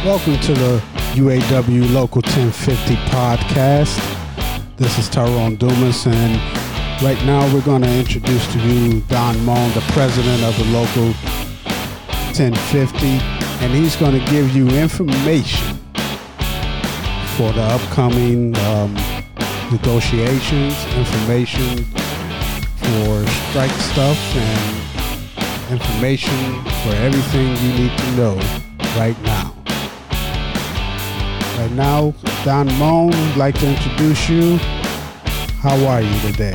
Welcome to the UAW Local 1050 podcast. This is Tyrone Dumas, and right now we're going to introduce to you Don Moan, the president of the Local 1050, and he's going to give you information for the upcoming negotiations, information for strike stuff, and information for everything you need to know right now. Right now, Don Moan would like to introduce you. How are you today?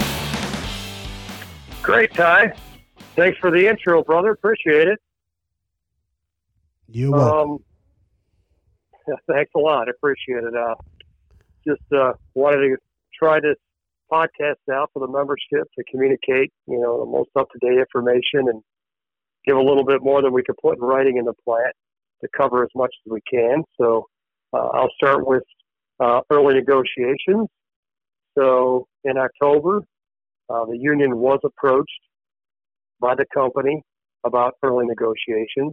Great, Ty. Thanks for the intro, brother. Appreciate it. You're welcome. Thanks a lot. Appreciate it. Just wanted to try this podcast out for the membership to communicate, the most up-to-date information and give a little bit more than we could put in writing in the plant to cover as much as we can. So I'll start with early negotiations. So in October, the union was approached by the company about early negotiations.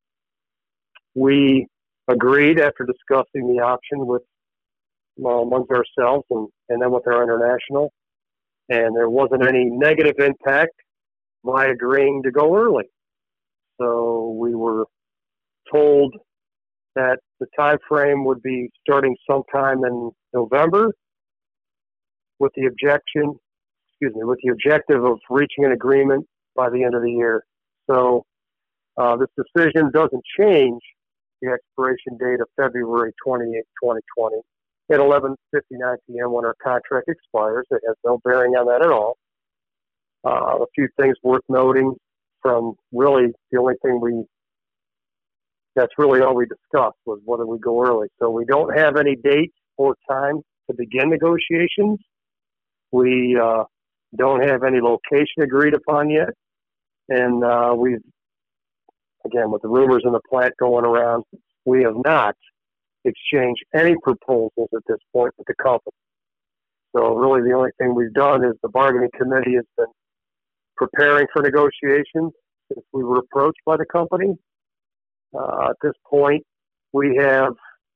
We agreed after discussing the option with amongst ourselves and then with our international, and there wasn't any negative impact by agreeing to go early. So we were told that the time frame would be starting sometime in November with the objective of reaching an agreement by the end of the year. So this decision doesn't change the expiration date of February 28, 2020 at 11:59 p.m. when our contract expires. It has no bearing on that at all. A few things worth noting from really the only thing that's really all we discussed was whether we go early. So we don't have any date or time to begin negotiations. We don't have any location agreed upon yet. And we've, again, with the rumors in the plant going around, we have not exchanged any proposals at this point with the company. So really the only thing we've done is the bargaining committee has been preparing for negotiations since we were approached by the company. At this point, we have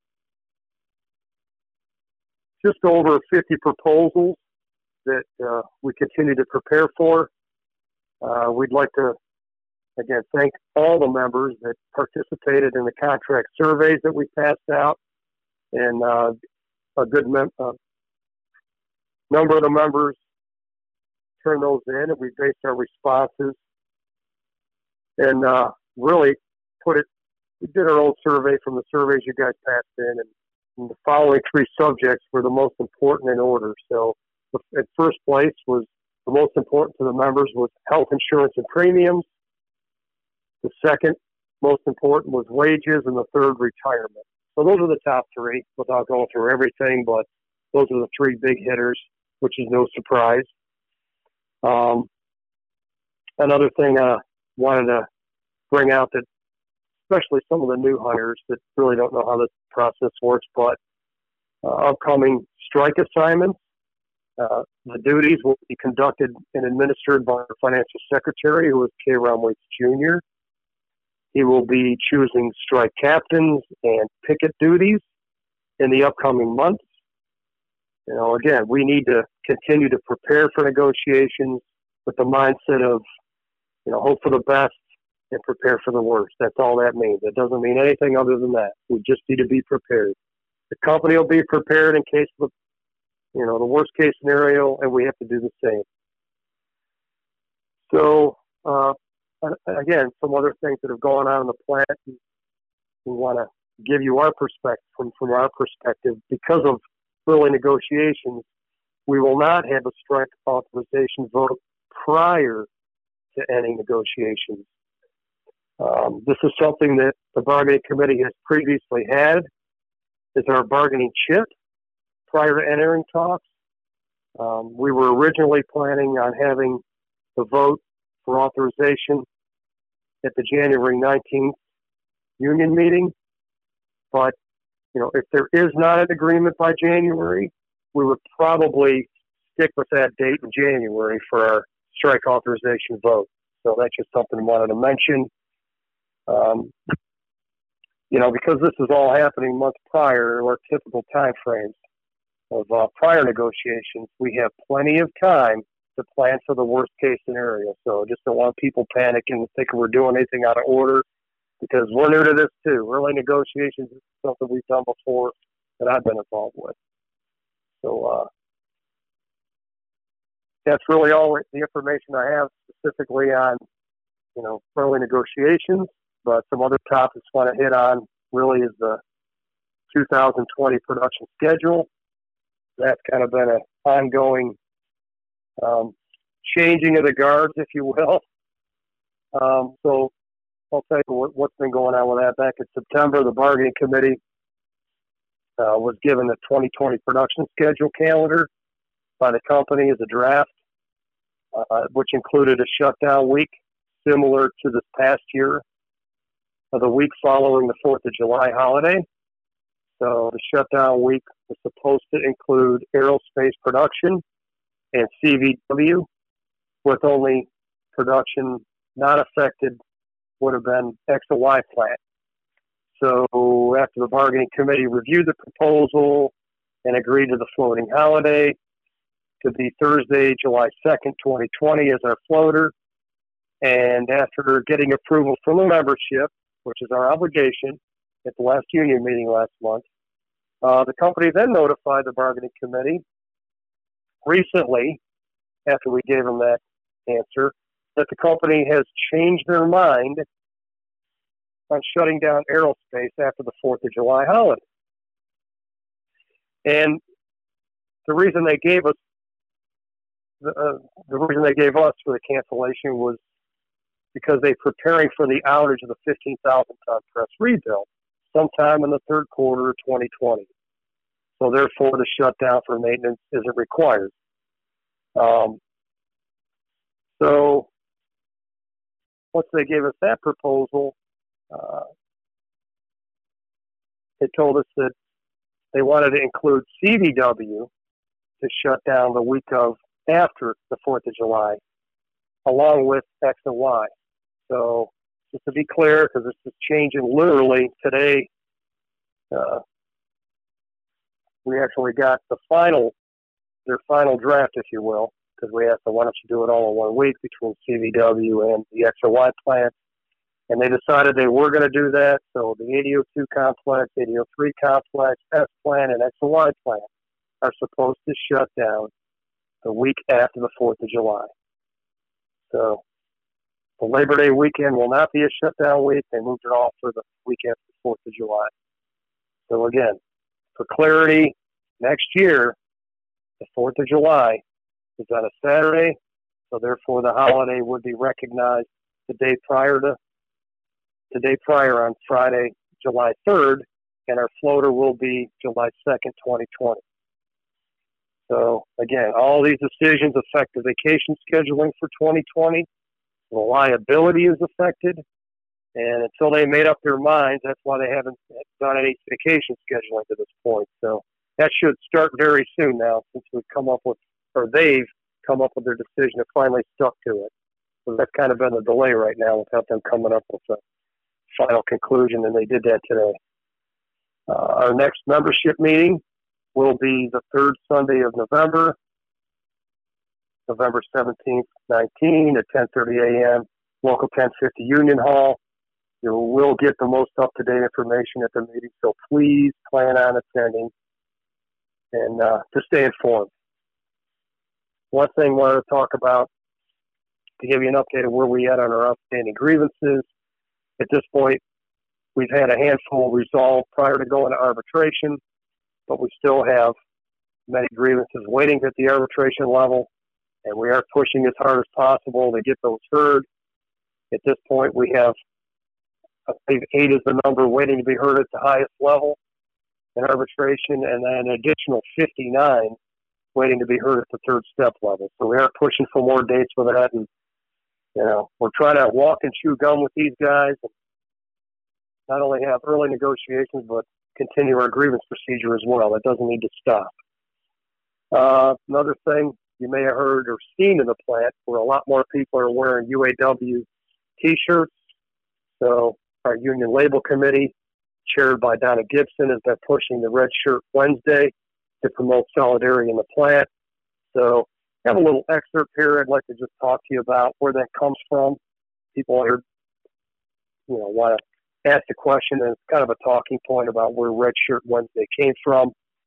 just over 50 proposals that we continue to prepare for. We'd like to, again, thank all the members that participated in the contract surveys that we passed out, and a good number of the members turned those in, and we based our responses and really we did our own survey from the surveys you guys passed in, and the following three subjects were the most important in order. So at first place was the most important to the members was health insurance and premiums. The second most important was wages, and the third, retirement. So those are the top three without going through everything, but those are the three big hitters, which is no surprise. Another thing I wanted to bring out that especially some of the new hires that really don't know how this process works, but upcoming strike assignments, the duties will be conducted and administered by our financial secretary, who is K. Ron Waits Jr. He will be choosing strike captains and picket duties in the upcoming months. Again, we need to continue to prepare for negotiations with the mindset of, hope for the best and prepare for the worst. That's all that means. It doesn't mean anything other than that. We just need to be prepared. The company will be prepared in case of, the worst case scenario, and we have to do the same. So, again, some other things that have gone on in the plant, we want to give you our perspective from our perspective. Because of early negotiations, we will not have a strike authorization vote prior to any negotiations. This is something that the bargaining committee has previously had as our bargaining chip prior to entering talks. We were originally planning on having the vote for authorization at the January 19th union meeting. But, if there is not an agreement by January, we would probably stick with that date in January for our strike authorization vote. So that's just something I wanted to mention. because this is all happening months prior to our typical time frames of prior negotiations, we have plenty of time to plan for the worst case scenario. So just don't want people panicking and thinking we're doing anything out of order, because we're new to this too. Early negotiations is something we've done before that I've been involved with. So that's really all the information I have specifically on, early negotiations. But some other topics I want to hit on really is the 2020 production schedule. That's kind of been an ongoing changing of the guards, if you will. So I'll tell you what's been going on with that. Back in September, the bargaining committee was given the 2020 production schedule calendar by the company as a draft, which included a shutdown week similar to this past year, of the week following the 4th of July holiday. So the shutdown week was supposed to include aerospace production and CVW, with only production not affected would have been X and Y plant. So after the bargaining committee reviewed the proposal and agreed to the floating holiday to be Thursday, July 2nd, 2020 as our floater, and after getting approval from the membership, which is our obligation at the last union meeting last month, the company then notified the bargaining committee recently, after we gave them that answer, that the company has changed their mind on shutting down aerospace after the 4th of July holiday. And the reason they gave us for the cancellation was because they're preparing for the outage of the 15,000-ton press rebuild sometime in the third quarter of 2020. So therefore, the shutdown for maintenance isn't required. So once they gave us that proposal, they told us that they wanted to include CVW to shut down the week of after the 4th of July, along with X and Y. So just to be clear, because this is changing literally today, we actually got their final draft, if you will, because we asked them, why don't you do it all in 1 week between CVW and the X and Y plant? And they decided they were going to do that. So the 8002 complex, 8003 complex, S plant, and X and Y plant are supposed to shut down the week after the 4th of July. So the Labor Day weekend will not be a shutdown week. They moved it off for the week after the 4th of July. So again, for clarity, next year, the 4th of July is on a Saturday, so therefore the holiday would be recognized the day prior on Friday, July 3rd, and our floater will be July 2nd, 2020. So again, all these decisions affect the vacation scheduling for 2020. The liability is affected, and until they made up their minds, that's why they haven't done any vacation scheduling to this point. So that should start very soon now, since they've come up with their decision and finally stuck to it. So that's kind of been a delay right now without them coming up with a final conclusion, and they did that today. Our next membership meeting will be the third Sunday of November 17th, 19 at 10:30 a.m., local 1050 Union Hall. You will get the most up-to-date information at the meeting, so please plan on attending and to stay informed. One thing I wanted to talk about, to give you an update of where we at on our outstanding grievances. At this point, we've had a handful resolved prior to going to arbitration, but we still have many grievances waiting at the arbitration level, and we are pushing as hard as possible to get those heard. At this point, we have, I believe 8 is the number waiting to be heard at the highest level in arbitration, and then an additional 59 waiting to be heard at the third step level. So we are pushing for more dates with that, and we're trying to walk and chew gum with these guys, and not only have early negotiations, but continue our grievance procedure as well. That doesn't need to stop. Another thing you may have heard or seen in the plant, where a lot more people are wearing UAW T-shirts. So our union label committee chaired by Donna Gibson, has been pushing the Red Shirt Wednesday to promote solidarity in the plant. So I have a little excerpt here I'd like to just talk to you about where that comes from. People here, want to ask the question, and it's kind of a talking point about where Red Shirt Wednesday came from.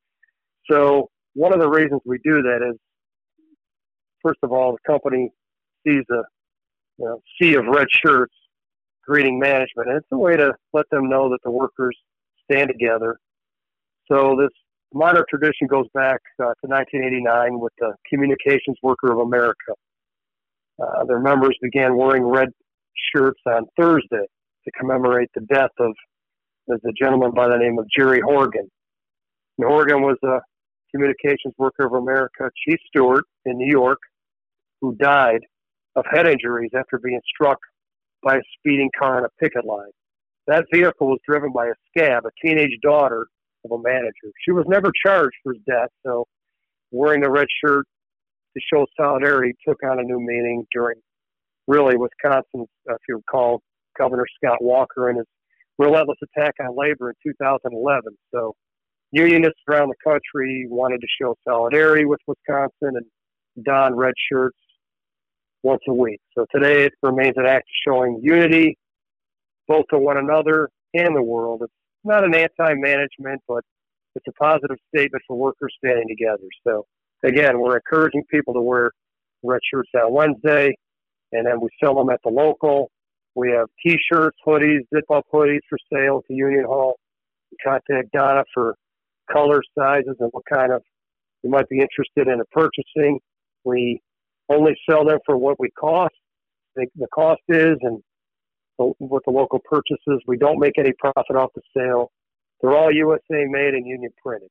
So one of the reasons we do that is, first of all, the company sees a sea of red shirts greeting management, and it's a way to let them know that the workers stand together. So this modern tradition goes back to 1989 with the Communications Worker of America. Their members began wearing red shirts on Thursday to commemorate the death of a gentleman by the name of Jerry Horgan. And Horgan was a Communications Worker of America chief steward in New York who died of head injuries after being struck by a speeding car on a picket line. That vehicle was driven by a scab, a teenage daughter of a manager. She was never charged for his death, so wearing the red shirt to show solidarity took on a new meaning during, really, Wisconsin's, if you recall, Governor Scott Walker and his relentless attack on labor in 2011. So unionists around the country wanted to show solidarity with Wisconsin and don red shirts once a week. So today it remains an act of showing unity, both to one another and the world. It's not an anti-management, but it's a positive statement for workers standing together. So again, we're encouraging people to wear red shirts on Wednesday, and then we sell them at the local. We have T-shirts, hoodies, zip-up hoodies for sale at the Union Hall. Contact Donna for color, sizes, and what kind of you might be interested in purchasing. We only sell them for what we cost. The cost is, and what the local purchases. We don't make any profit off the sale. They're all USA made and union printed.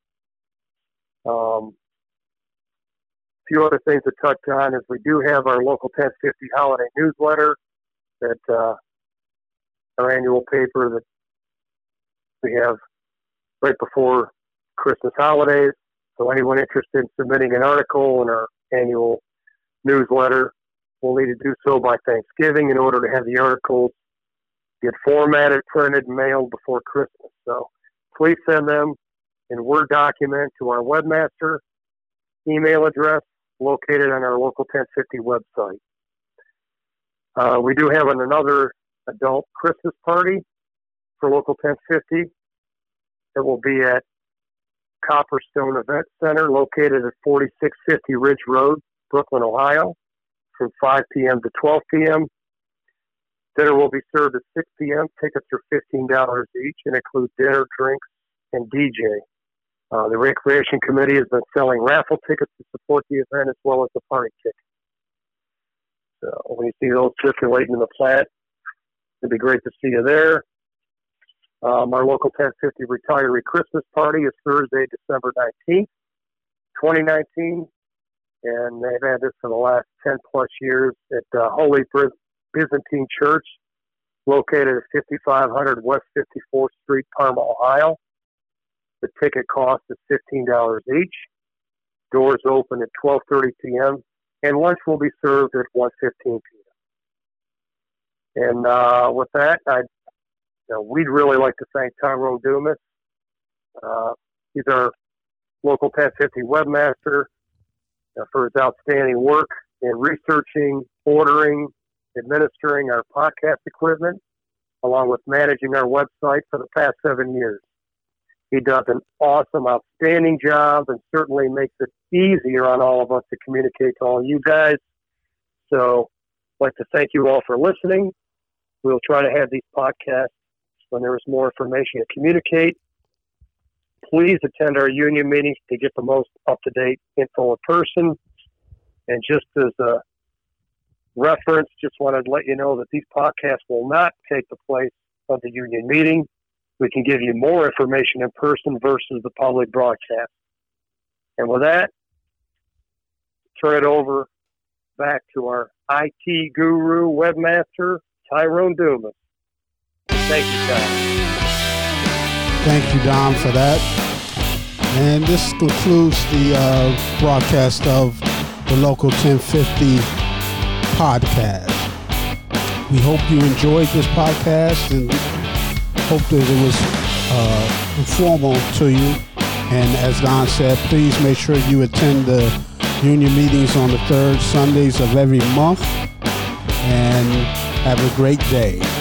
A few other things to touch on is we do have our local 1050 holiday newsletter, that our annual paper that we have right before Christmas holidays. So anyone interested in submitting an article in our annual newsletter will need to do so by Thanksgiving in order to have the articles get formatted, printed, and mailed before Christmas. So please send them in Word document to our webmaster email address located on our local 1050 website. We do have another adult Christmas party for local 1050. It will be at Copperstone Event Center located at 4650 Ridge Road, Brooklyn, Ohio, from 5 p.m. to 12 p.m. Dinner will be served at 6 p.m. Tickets are $15 each and include dinner, drinks, and DJ. The Recreation Committee has been selling raffle tickets to support the event as well as the party tickets. So when you see those circulating in the plant, it'd be great to see you there. Our local 1050 retiree Christmas party is Thursday, December 19th, 2019. And they've had this for the last 10 plus years at Holy Byzantine Church, located at 5500 West 54th Street, Parma, Ohio. The ticket cost is $15 each. Doors open at 12:30 p.m. and lunch will be served at 1:15 p.m. And with that, we'd really like to thank Tyrone Dumas. He's our local 1050 webmaster for his outstanding work in researching, ordering, administering our podcast equipment, along with managing our website for the past 7 years. He does an awesome, outstanding job and certainly makes it easier on all of us to communicate to all you guys. So I'd like to thank you all for listening. We'll try to have these podcasts when there is more information to communicate. Please attend our union meetings to get the most up-to-date info in person. And just as a reference, just wanted to let you know that these podcasts will not take the place of the union meeting. We can give you more information in person versus the public broadcast. And with that, turn it over back to our IT guru webmaster, Tyrone Dumas. Thank you, Tom. Thank you, Dom, for that. And this concludes the broadcast of the Local 1050 podcast. We hope you enjoyed this podcast and hope that it was informal to you. And as Don said, please make sure you attend the union meetings on the third Sundays of every month. And have a great day.